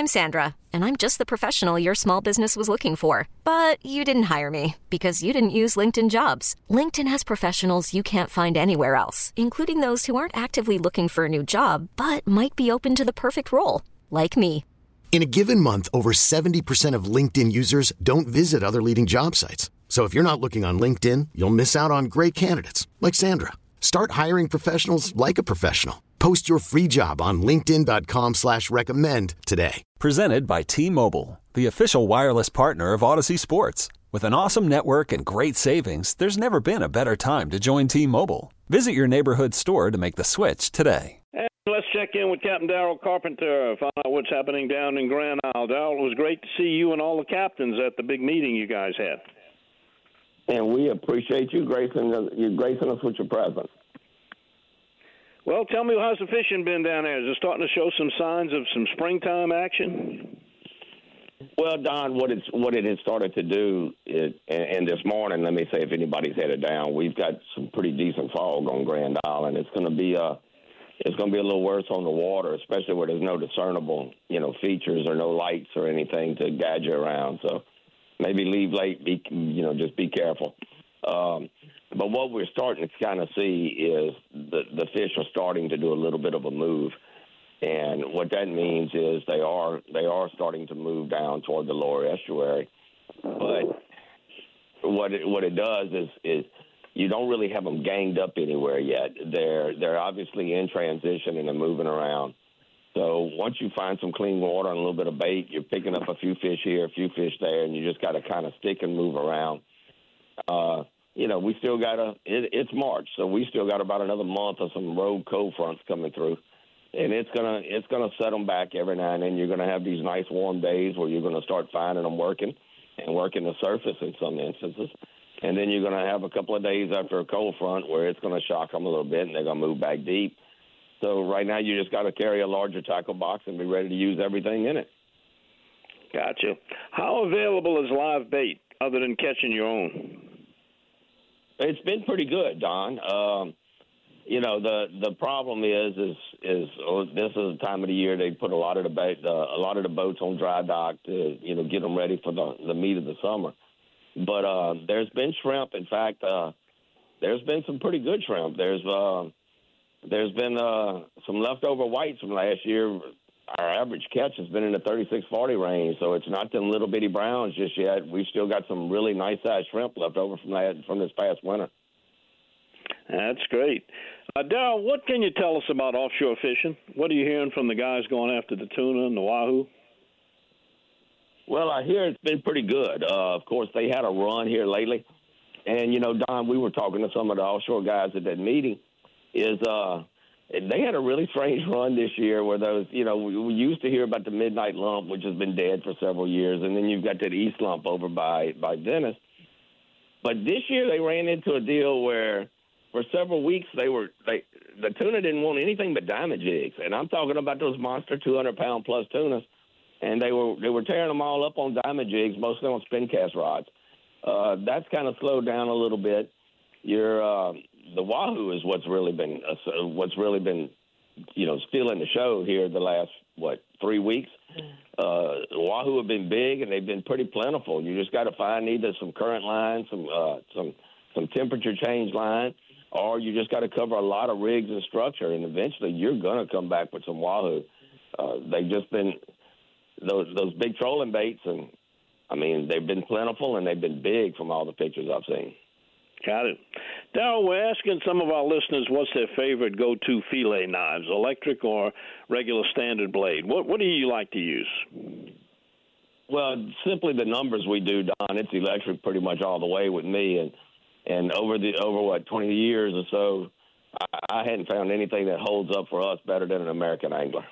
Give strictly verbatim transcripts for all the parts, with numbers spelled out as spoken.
I'm Sandra, and I'm just the professional your small business was looking for. But you didn't hire me because you didn't use LinkedIn Jobs. LinkedIn has professionals you can't find anywhere else, including those who aren't actively looking for a new job, but might be open to the perfect role, like me. In a given month, over seventy percent of LinkedIn users don't visit other leading job sites. So if you're not looking on LinkedIn, you'll miss out on great candidates like Sandra. Start hiring professionals like a professional. Post your free job on linkedin.com slash recommend today. Presented by T-Mobile, the official wireless partner of Odyssey Sports. With an awesome network and great savings, there's never been a better time to join T-Mobile. Visit your neighborhood store to make the switch today. And let's check in with Captain Darrell Carpenter, find out what's happening down in Grand Isle. Darrell, it was great to see you and all the captains at the big meeting you guys had. And we appreciate you gracing us, you gracing us with your presence. Well, tell me, how's the fishing been down there? Is it starting to show some signs of some springtime action? Well, Don, what it's what it has started to do is, and, and this morning, let me say, if anybody's headed down, we've got some pretty decent fog on Grand Island. It's going to be a it's going to be a little worse on the water, especially where there's no discernible, you know, features or no lights or anything to guide you around. So maybe leave late. Be you know, just be careful. Um, But what we're starting to kind of see is the, the fish are starting to do a little bit of a move. And what that means is they are they are starting to move down toward the lower estuary. But what it, what it does is, is you don't really have them ganged up anywhere yet. They're, they're obviously in transition and they're moving around. So once you find some clean water and a little bit of bait, you're picking up a few fish here, a few fish there, and you just got to kind of stick and move around. Uh You know, we still got a, it, it's March, so we still got about another month of some rogue cold fronts coming through. And it's going to it's gonna set them back every now and then. You're going to have these nice warm days where you're going to start finding them working and working the surface in some instances. And then you're going to have a couple of days after a cold front where it's going to shock them a little bit and they're going to move back deep. So right now you just got to carry a larger tackle box and be ready to use everything in it. Gotcha. How available is live bait other than catching your own? It's been pretty good, Don. Um, you know, the the problem is is is oh, this is the time of the year they put a lot of the bait, uh, a lot of the boats on dry dock to you know get them ready for the the meat of the summer. But uh, there's been shrimp. In fact, uh, there's been some pretty good shrimp. There's uh, there's been uh, some leftover whites from last year. Our average catch has been in the thirty-six forty range, so it's not them little bitty browns just yet. We've still got some really nice sized shrimp left over from that from this past winter. That's great. Uh, Darrell, what can you tell us about offshore fishing? What are you hearing from the guys going after the tuna and the wahoo? Well, I hear it's been pretty good. Uh, of course, they had a run here lately. And, you know, Don, we were talking to some of the offshore guys at that meeting, is uh, they had a really strange run this year where those, you know, we, we used to hear about the midnight lump, which has been dead for several years, and then you've got that east lump over by, by Venice. But this year they ran into a deal where for several weeks they were they the tuna didn't want anything but diamond jigs, and I'm talking about those monster two hundred pound plus tunas, and they were they were tearing them all up on diamond jigs, mostly on spin cast rods. Uh, that's kind of slowed down a little bit. Your uh, the wahoo is what's really been uh, what's really been you know stealing the show here the last what three weeks. Uh, wahoo have been big and they've been pretty plentiful. You just got to find either some current line, some uh, some some temperature change line, or you just got to cover a lot of rigs and structure, and eventually you're going to come back with some wahoo. Uh, they've just been those those big trolling baits, and I mean they've been plentiful and they've been big from all the pictures I've seen. Got it. Darrell, we're asking some of our listeners what's their favorite go-to fillet knives, electric or regular standard blade. What what do you like to use? Well, simply the numbers we do, Don. It's electric pretty much all the way with me, and and over the over what twenty years or so, I, I hadn't found anything that holds up for us better than an American Angler.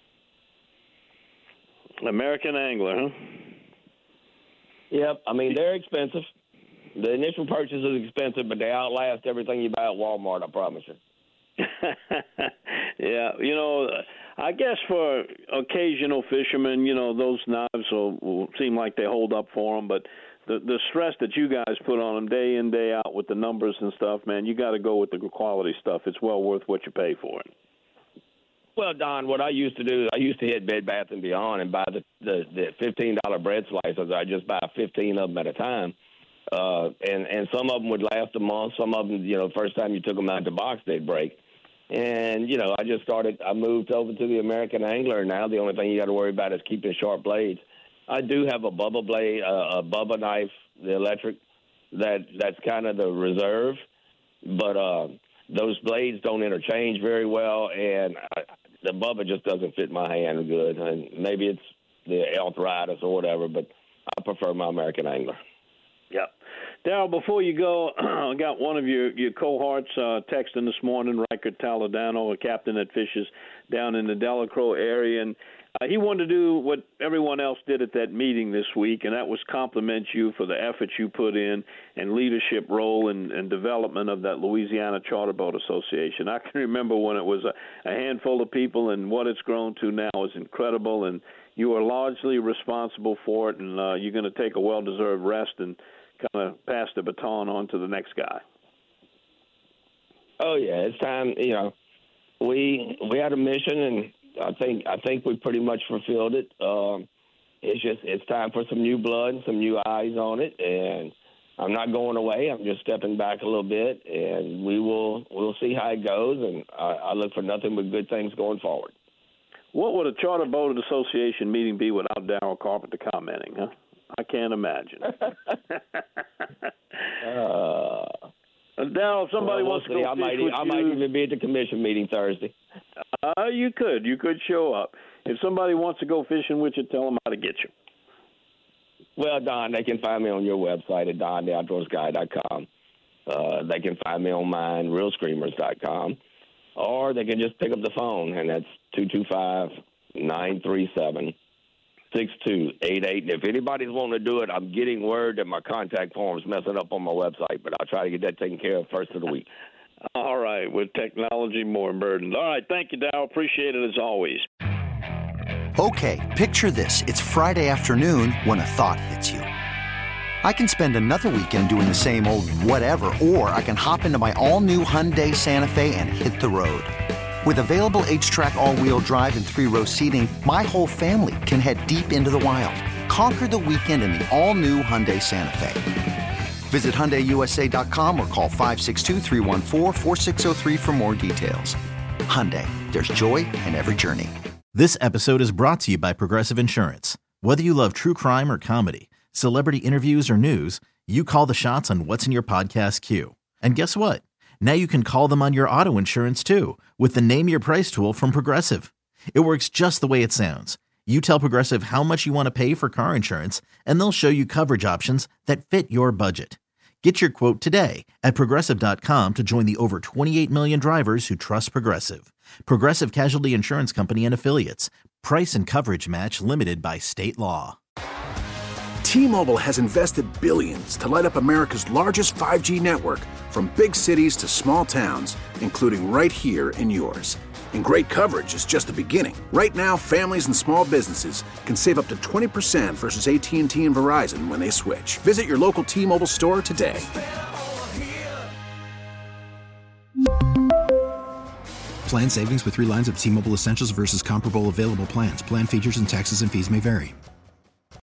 American Angler, huh? Yep. I mean, they're expensive. The initial purchase is expensive, but they outlast everything you buy at Walmart, I promise you. Yeah, you know, I guess for occasional fishermen, you know, those knives will, will seem like they hold up for them, but the the stress that you guys put on them day in, day out with the numbers and stuff, man, you got to go with the quality stuff. It's well worth what you pay for it. Well, Don, what I used to do, I used to hit Bed Bath and Beyond and buy the the, the fifteen dollar bread slices. I just buy fifteen of them at a time, uh, and and some of them would last a month. Some of them, you know, first time you took them out the box, they'd break. And you know, I just started. I moved over to the American Angler, and now the only thing you got to worry about is keeping sharp blades. I do have a Bubba blade, uh, a Bubba knife, the electric, that that's kind of the reserve, but uh, those blades don't interchange very well, and I, the Bubba just doesn't fit my hand good. And maybe it's the arthritis or whatever, but I prefer my American Angler. Yep. Darrell, before you go, I got one of your, your cohorts uh, texting this morning, Riker Toledano, a captain that fishes down in the Delacroix area, and uh, he wanted to do what everyone else did at that meeting this week, and that was compliment you for the effort you put in and leadership role and, and development of that Louisiana Charter Boat Association. I can remember when it was a, a handful of people, and what it's grown to now is incredible, and you are largely responsible for it, and uh, you're going to take a well-deserved rest and kind of pass the baton on to the next guy. Oh, yeah, it's time. You know, we we had a mission, and I think I think we pretty much fulfilled it. Um, it's just it's time for some new blood and some new eyes on it, and I'm not going away. I'm just stepping back a little bit, and we will we'll see how it goes, and I, I look for nothing but good things going forward. What would a Charter Boat Association meeting be without Darrell Carpenter commenting, huh? I can't imagine. uh, Darrell, if somebody well, wants we'll to go I fish might, with I you, might even be at the commission meeting Thursday. Uh, you could. You could show up. If somebody wants to go fishing with you, tell them how to get you. Well, Don, they can find me on your website at don the outdoors guy dot com. Uh, they can find me on mine, real screamers dot com. Or they can just pick up the phone, and that's two two five, nine three seven, six two eight eight. And if anybody's wanting to do it, I'm getting word that my contact form's messing up on my website, but I'll try to get that taken care of first of the week. All right, with technology more burdened. All right, thank you, Darrell. Appreciate it as always. Okay, picture this. It's Friday afternoon when a thought hits you. I can spend another weekend doing the same old whatever, or I can hop into my all-new Hyundai Santa Fe and hit the road. With available H-Track all-wheel drive and three-row seating, my whole family can head deep into the wild. Conquer the weekend in the all-new Hyundai Santa Fe. Visit Hyundai U S A dot com or call five six two, three one four, four six zero three for more details. Hyundai, there's joy in every journey. This episode is brought to you by Progressive Insurance. Whether you love true crime or comedy, celebrity interviews or news, you call the shots on what's in your podcast queue. And guess what? Now you can call them on your auto insurance too with the Name Your Price tool from Progressive. It works just the way it sounds. You tell Progressive how much you want to pay for car insurance, and they'll show you coverage options that fit your budget. Get your quote today at Progressive dot com to join the over twenty-eight million drivers who trust Progressive. Progressive Casualty Insurance Company and Affiliates. Price and coverage match limited by state law. T-Mobile has invested billions to light up America's largest five G network, from big cities to small towns, including right here in yours. And great coverage is just the beginning. Right now, families and small businesses can save up to twenty percent versus A T and T and Verizon when they switch. Visit your local T-Mobile store today. Plan savings with three lines of T-Mobile Essentials versus comparable available plans. Plan features and taxes and fees may vary.